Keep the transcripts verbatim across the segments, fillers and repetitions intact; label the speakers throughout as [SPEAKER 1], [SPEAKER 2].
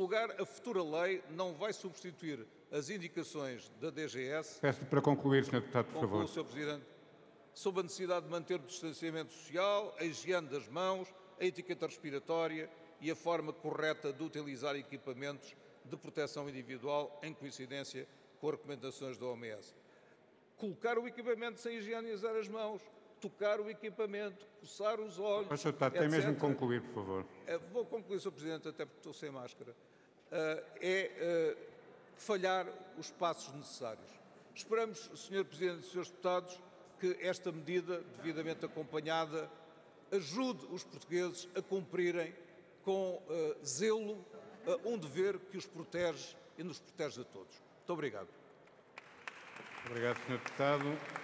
[SPEAKER 1] lugar, a futura lei não vai substituir as indicações da D G S.
[SPEAKER 2] Peço para concluir, senhor Deputado, por
[SPEAKER 1] Concluo,
[SPEAKER 2] favor.
[SPEAKER 1] senhor Presidente. Sobre a necessidade de manter o distanciamento social, a higiene das mãos, a etiqueta respiratória e a forma correta de utilizar equipamentos de proteção individual em coincidência com as recomendações da O M S. Colocar o equipamento sem higienizar as mãos, tocar o equipamento, coçar os olhos,
[SPEAKER 2] Mas, senhor Deputado, tem mesmo que concluir, por favor.
[SPEAKER 1] Vou concluir, senhor Presidente, até porque estou sem máscara. É falhar os passos necessários. Esperamos, senhor Presidente e senhores Deputados, que esta medida, devidamente acompanhada, ajude os portugueses a cumprirem com uh, zelo uh, um dever que os protege e nos protege a todos. Muito obrigado.
[SPEAKER 2] Obrigado, senhor Deputado.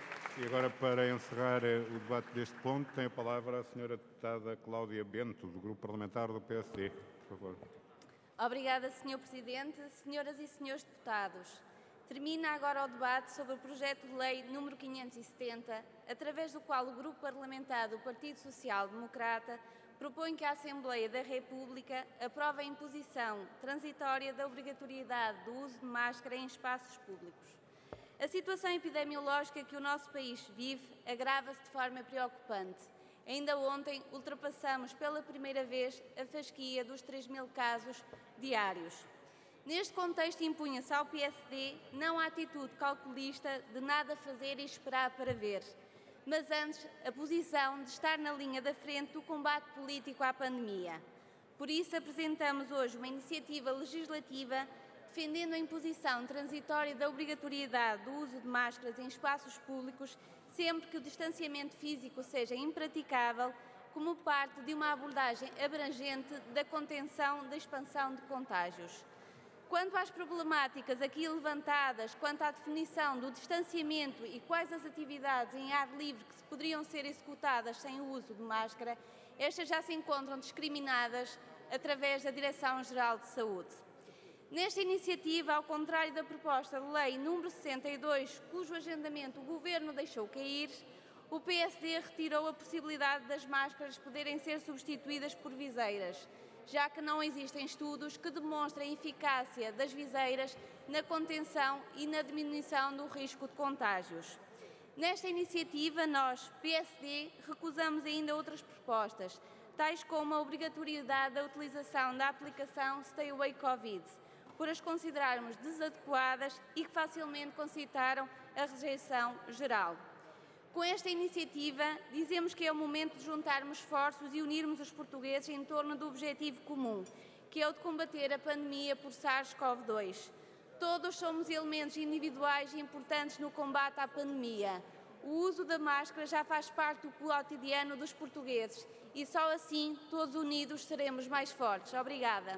[SPEAKER 2] E agora, para encerrar o debate deste ponto, tem a palavra a senhora Deputada Cláudia Bento, do Grupo Parlamentar do P S D. Por favor.
[SPEAKER 3] Obrigada, senhor Presidente. Senhoras e senhores deputados, termina agora o debate sobre o projeto de lei número quinhentos e setenta, através do qual o Grupo Parlamentar do Partido Social Democrata propõe que a Assembleia da República aprove a imposição transitória da obrigatoriedade do uso de máscara em espaços públicos. A situação epidemiológica que o nosso país vive agrava-se de forma preocupante. Ainda ontem ultrapassamos pela primeira vez a fasquia dos três mil casos diários. Neste contexto, impunha-se ao P S D não a atitude calculista de nada fazer e esperar para ver, mas antes a posição de estar na linha da frente do combate político à pandemia. Por isso, apresentamos hoje uma iniciativa legislativa defendendo a imposição transitória da obrigatoriedade do uso de máscaras em espaços públicos sempre que o distanciamento físico seja impraticável, como parte de uma abordagem abrangente da contenção da expansão de contágios. Quanto às problemáticas aqui levantadas, quanto à definição do distanciamento e quais as atividades em ar livre que se poderiam ser executadas sem o uso de máscara, estas já se encontram discriminadas através da Direção-Geral de Saúde. Nesta iniciativa, ao contrário da proposta de lei número sessenta e dois, cujo agendamento o Governo deixou cair, o P S D retirou a possibilidade das máscaras poderem ser substituídas por viseiras, já que não existem estudos que demonstrem a eficácia das viseiras na contenção e na diminuição do risco de contágios. Nesta iniciativa, nós, P S D, recusamos ainda outras propostas, tais como a obrigatoriedade da utilização da aplicação Stay Away Covid, por as considerarmos desadequadas e que facilmente concitaram a rejeição geral. Com esta iniciativa, dizemos que é o momento de juntarmos esforços e unirmos os portugueses em torno do objetivo comum, que é o de combater a pandemia por SARS-CoV dois. Todos somos elementos individuais e importantes no combate à pandemia. O uso da máscara já faz parte do cotidiano dos portugueses e só assim, todos unidos, seremos mais fortes. Obrigada.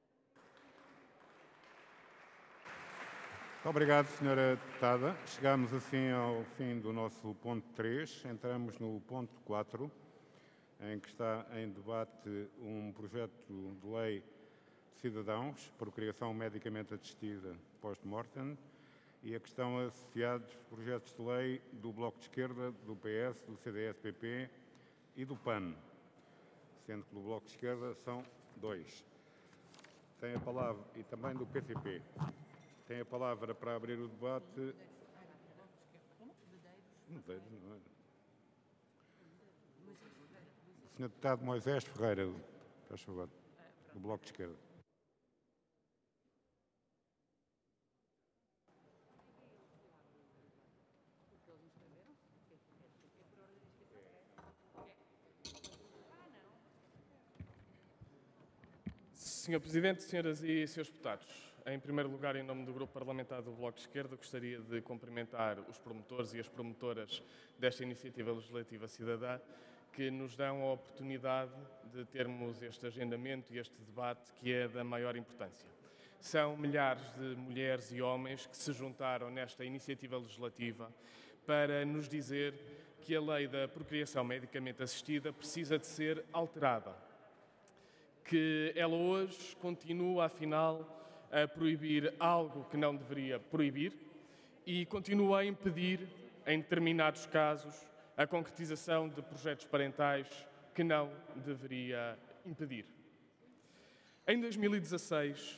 [SPEAKER 2] Obrigado, senhora Deputada. Chegamos assim ao fim do nosso ponto três. Entramos no ponto quatro, em que está em debate um projeto de lei de cidadãos, procriação medicamente assistida post-mortem, e a questão associados projetos de lei do Bloco de Esquerda, do P S, do C D S P P e do P A N, sendo que do Bloco de Esquerda são dois. Tem a palavra, e também do P C P. Tem a palavra para abrir o debate. Não é? O senhor Deputado Moisés Ferreira, faz favor, do Bloco de Esquerda.
[SPEAKER 4] senhor Presidente, senhoras e senhores deputados, em primeiro lugar, em nome do Grupo Parlamentar do Bloco de Esquerda, gostaria de cumprimentar os promotores e as promotoras desta iniciativa legislativa cidadã, que nos dão a oportunidade de termos este agendamento e este debate que é da maior importância. São milhares de mulheres e homens que se juntaram nesta iniciativa legislativa para nos dizer que a lei da procriação medicamente assistida precisa de ser alterada, que ela hoje continua, afinal, a proibir algo que não deveria proibir e continua a impedir, em determinados casos, a concretização de projetos parentais que não deveria impedir. Em dois mil e dezasseis,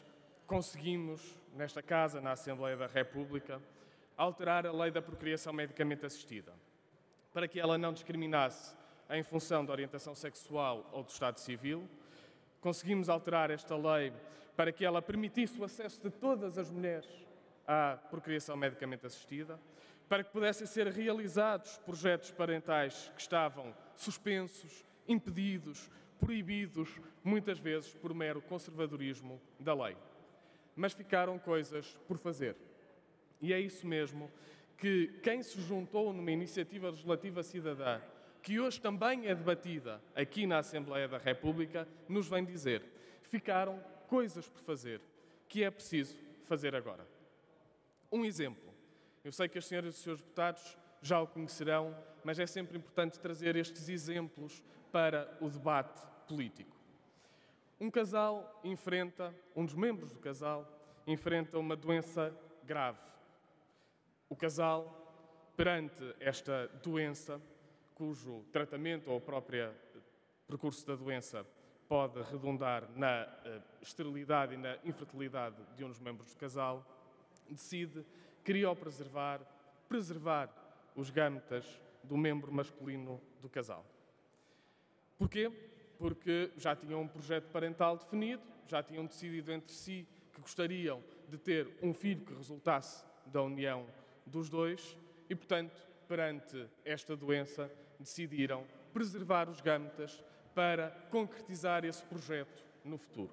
[SPEAKER 4] conseguimos, nesta Casa, na Assembleia da República, alterar a Lei da Procriação Medicamente Assistida, para que ela não discriminasse em função da orientação sexual ou do estado civil. Conseguimos alterar esta lei para que ela permitisse o acesso de todas as mulheres à procriação medicamente assistida, para que pudessem ser realizados projetos parentais que estavam suspensos, impedidos, proibidos, muitas vezes por mero conservadorismo da lei. Mas ficaram coisas por fazer. E é isso mesmo que quem se juntou numa iniciativa legislativa cidadã, que hoje também é debatida aqui na Assembleia da República, nos vem dizer: ficaram coisas por fazer, que é preciso fazer agora. Um exemplo. Eu sei que as senhoras e os senhores deputados já o conhecerão, mas é sempre importante trazer estes exemplos para o debate político. Um casal enfrenta, um dos membros do casal, enfrenta uma doença grave. O casal, perante esta doença, cujo tratamento ou o próprio percurso da doença pode redundar na uh, esterilidade e na infertilidade de um dos membros do casal, decide criopreservar, preservar os gametas do membro masculino do casal. Porquê? Porque já tinham um projeto parental definido, já tinham decidido entre si que gostariam de ter um filho que resultasse da união dos dois e, portanto, perante esta doença, decidiram preservar os gametas para concretizar esse projeto no futuro.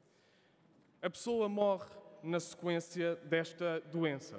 [SPEAKER 4] A pessoa morre na sequência desta doença.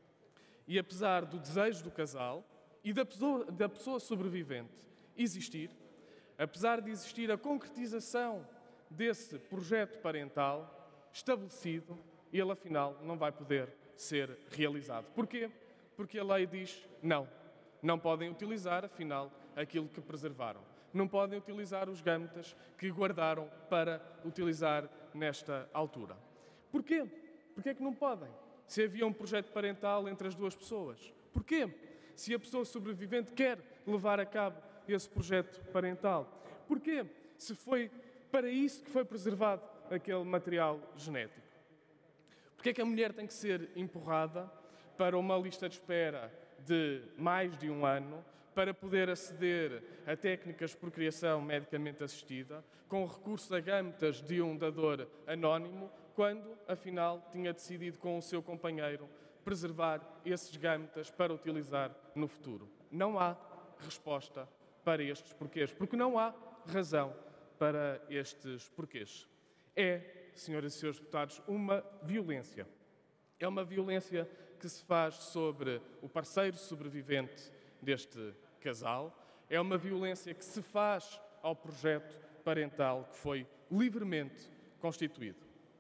[SPEAKER 4] E apesar do desejo do casal e da pessoa, da pessoa sobrevivente existir, apesar de existir a concretização desse projeto parental estabelecido, ele afinal não vai poder ser realizado. Porquê? Porque a lei diz não. Não podem utilizar, afinal, aquilo que preservaram. Não podem utilizar os gametas que guardaram para utilizar nesta altura. Porquê? Porquê é que não podem? Se havia um projeto parental entre as duas pessoas. Porquê? Se a pessoa sobrevivente quer levar a cabo esse projeto parental. Porquê? Se foi para isso que foi preservado aquele material genético. Porquê é que a mulher tem que ser empurrada para uma lista de espera de mais de um ano para poder aceder a técnicas de procriação medicamente assistida com recurso a gametas de um dador anónimo, quando, afinal, tinha decidido com o seu companheiro preservar esses gametas para utilizar no futuro? Não há resposta para estes porquês, porque não há razão para estes porquês. É, senhoras e senhores deputados, uma violência. É uma violência que se faz sobre o parceiro sobrevivente deste casal. É uma violência que se faz ao projeto parental que foi livremente constituído.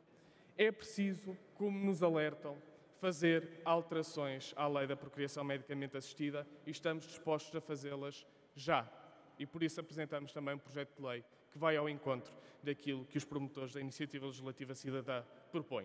[SPEAKER 4] É preciso, como nos alertam, fazer alterações à lei da procriação medicamente assistida e estamos dispostos a fazê-las já. E por isso apresentamos também um projeto de lei que vai ao encontro daquilo que os promotores da Iniciativa Legislativa Cidadã propõem.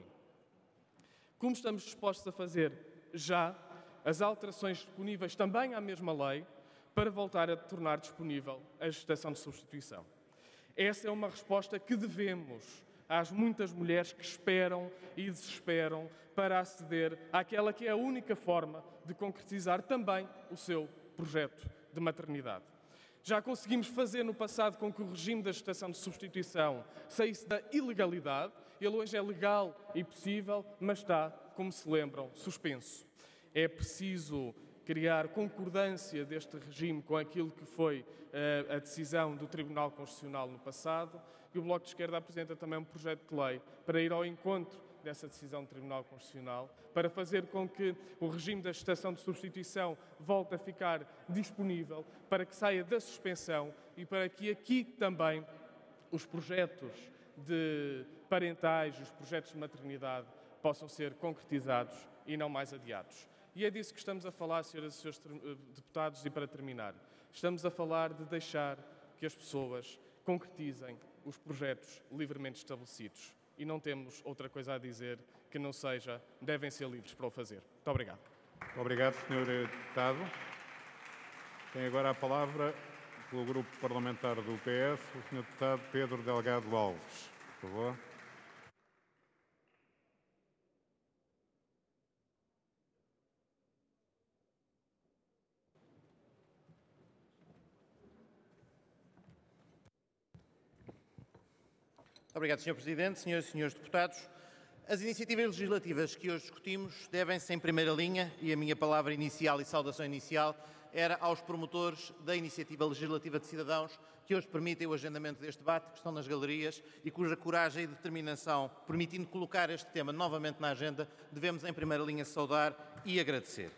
[SPEAKER 4] Como estamos dispostos a fazer já as alterações disponíveis também à mesma lei para voltar a tornar disponível a gestação de substituição. Essa é uma resposta que devemos às muitas mulheres que esperam e desesperam para aceder àquela que é a única forma de concretizar também o seu projeto de maternidade. Já conseguimos fazer no passado com que o regime da gestação de substituição saísse da ilegalidade. Ele hoje é legal e possível, mas está, como se lembram, suspenso. É preciso criar concordância deste regime com aquilo que foi uh, a decisão do Tribunal Constitucional no passado, e o Bloco de Esquerda apresenta também um projeto de lei para ir ao encontro dessa decisão do Tribunal Constitucional, para fazer com que o regime da gestação de substituição volte a ficar disponível, para que saia da suspensão e para que aqui também os projetos de parentais, os projetos de maternidade possam ser concretizados e não mais adiados. E é disso que estamos a falar, senhoras e senhores deputados, e para terminar, estamos a falar de deixar que as pessoas concretizem os projetos livremente estabelecidos. E não temos outra coisa a dizer que não seja, devem ser livres para o fazer. Muito obrigado.
[SPEAKER 2] Obrigado, senhor Deputado. Tem agora a palavra, pelo Grupo Parlamentar do P S, o senhor Deputado Pedro Delgado Alves. Por favor.
[SPEAKER 5] Obrigado, senhor Presidente, senhoras e senhores deputados. As iniciativas legislativas que hoje discutimos devem-se em primeira linha, e a minha palavra inicial e saudação inicial era aos promotores da Iniciativa Legislativa de Cidadãos que hoje permitem o agendamento deste debate, que estão nas galerias e cuja coragem e determinação, permitindo colocar este tema novamente na agenda, devemos em primeira linha saudar e agradecer.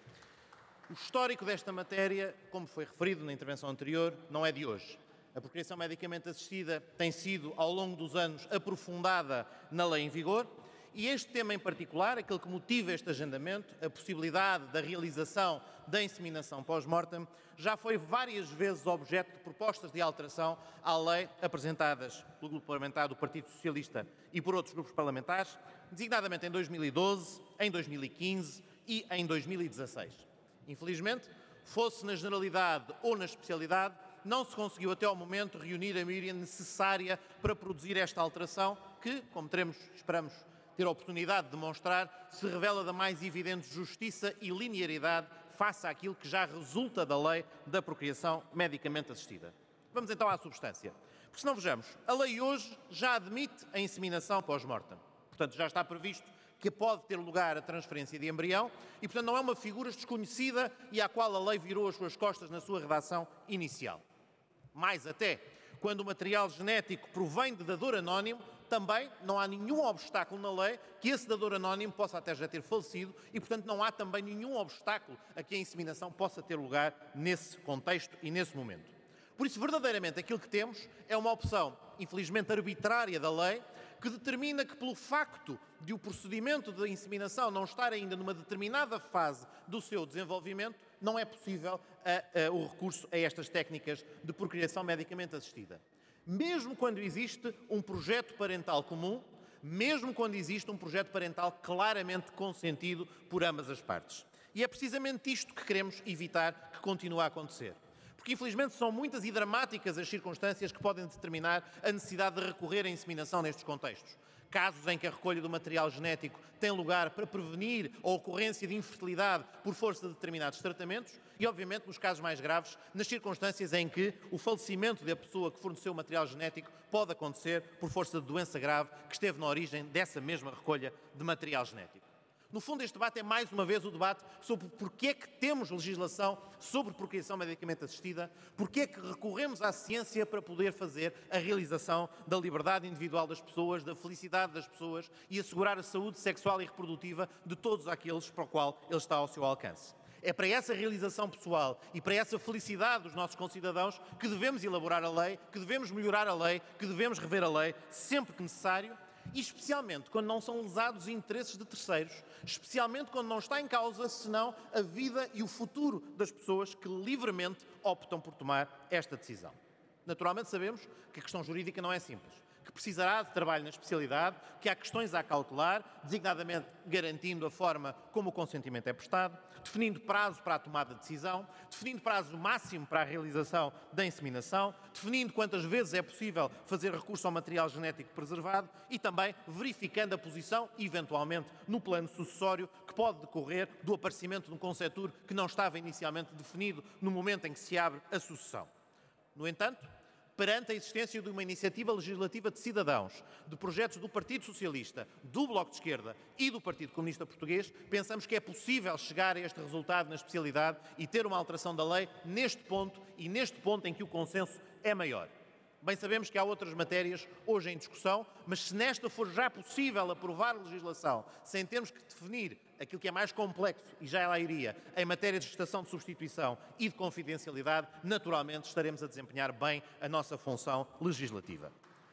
[SPEAKER 5] O histórico desta matéria, como foi referido na intervenção anterior, não é de hoje. A procriação medicamente assistida tem sido, ao longo dos anos, aprofundada na lei em vigor e este tema em particular, aquele que motiva este agendamento, a possibilidade da realização da inseminação pós-mortem, já foi várias vezes objeto de propostas de alteração à lei apresentadas pelo Grupo Parlamentar do Partido Socialista e por outros grupos parlamentares, designadamente em dois mil e doze, em dois mil e quinze e em dois mil e dezasseis. Infelizmente, fosse na generalidade ou na especialidade, não se conseguiu até ao momento reunir a maioria necessária para produzir esta alteração que, como teremos, esperamos ter a oportunidade de demonstrar, se revela da mais evidente justiça e linearidade face àquilo que já resulta da lei da procriação medicamente assistida. Vamos então à substância. Porque se não vejamos, a lei hoje já admite a inseminação pós-mortem. Portanto, já está previsto que pode ter lugar a transferência de embrião e, portanto, não é uma figura desconhecida e à qual a lei virou as suas costas na sua redação inicial. Mais até, quando o material genético provém de dador anónimo, também não há nenhum obstáculo na lei que esse dador anónimo possa até já ter falecido e, portanto, não há também nenhum obstáculo a que a inseminação possa ter lugar nesse contexto e nesse momento. Por isso, verdadeiramente, aquilo que temos é uma opção, infelizmente arbitrária da lei, que determina que, pelo facto de o procedimento de inseminação não estar ainda numa determinada fase do seu desenvolvimento, não é possível a, a, o recurso a estas técnicas de procriação medicamente assistida. Mesmo quando existe um projeto parental comum, mesmo quando existe um projeto parental claramente consentido por ambas as partes. E é precisamente isto que queremos evitar que continue a acontecer. Porque, infelizmente, são muitas e dramáticas as circunstâncias que podem determinar a necessidade de recorrer à inseminação nestes contextos. Casos em que a recolha do material genético tem lugar para prevenir a ocorrência de infertilidade por força de determinados tratamentos e, obviamente, nos casos mais graves, nas circunstâncias em que o falecimento da pessoa que forneceu o material genético pode acontecer por força de doença grave que esteve na origem dessa mesma recolha de material genético. No fundo, este debate é mais uma vez o debate sobre porque é que temos legislação sobre procriação medicamente assistida, porque é que recorremos à ciência para poder fazer a realização da liberdade individual das pessoas, da felicidade das pessoas e assegurar a saúde sexual e reprodutiva de todos aqueles para o qual ele está ao seu alcance. É para essa realização pessoal e para essa felicidade dos nossos concidadãos que devemos elaborar a lei, que devemos melhorar a lei, que devemos rever a lei sempre que necessário, e especialmente quando não são lesados interesses de terceiros, especialmente quando não está em causa senão a vida e o futuro das pessoas que livremente optam por tomar esta decisão. Naturalmente sabemos que a questão jurídica não é simples, que precisará de trabalho na especialidade, que há questões a acautelar, designadamente garantindo a forma como o consentimento é prestado, definindo prazo para a tomada de decisão, definindo prazo máximo para a realização da inseminação, definindo quantas vezes é possível fazer recurso ao material genético preservado e também verificando a posição, eventualmente, no plano sucessório que pode decorrer do aparecimento de um concetur que não estava inicialmente definido no momento em que se abre a sucessão. No entanto, perante a existência de uma iniciativa legislativa de cidadãos, de projetos do Partido Socialista, do Bloco de Esquerda e do Partido Comunista Português, pensamos que é possível chegar a este resultado na especialidade e ter uma alteração da lei neste ponto e neste ponto em que o consenso é maior. Bem sabemos que há outras matérias hoje em discussão, mas se nesta for já possível aprovar legislação sem termos que definir aquilo que é mais complexo, e já lá iria, em matéria de gestação de substituição e de confidencialidade, naturalmente estaremos a desempenhar bem a nossa função legislativa.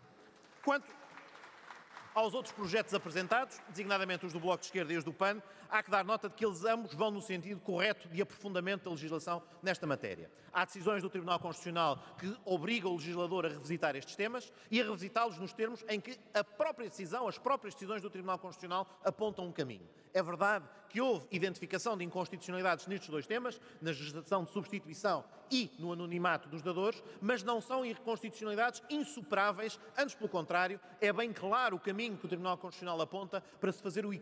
[SPEAKER 5] Quanto aos outros projetos apresentados, designadamente os do Bloco de Esquerda e os do P A N, há que dar nota de que eles ambos vão no sentido correto de aprofundamento da legislação nesta matéria. Há decisões do Tribunal Constitucional que obrigam o legislador a revisitar estes temas e a revisitá-los nos termos em que a própria decisão, as próprias decisões do Tribunal Constitucional apontam um caminho. É verdade que houve identificação de inconstitucionalidades nestes dois temas, na gestação de substituição e no anonimato dos dadores, mas não são inconstitucionalidades insuperáveis, antes pelo contrário, é bem claro o caminho que o Tribunal Constitucional aponta para se fazer o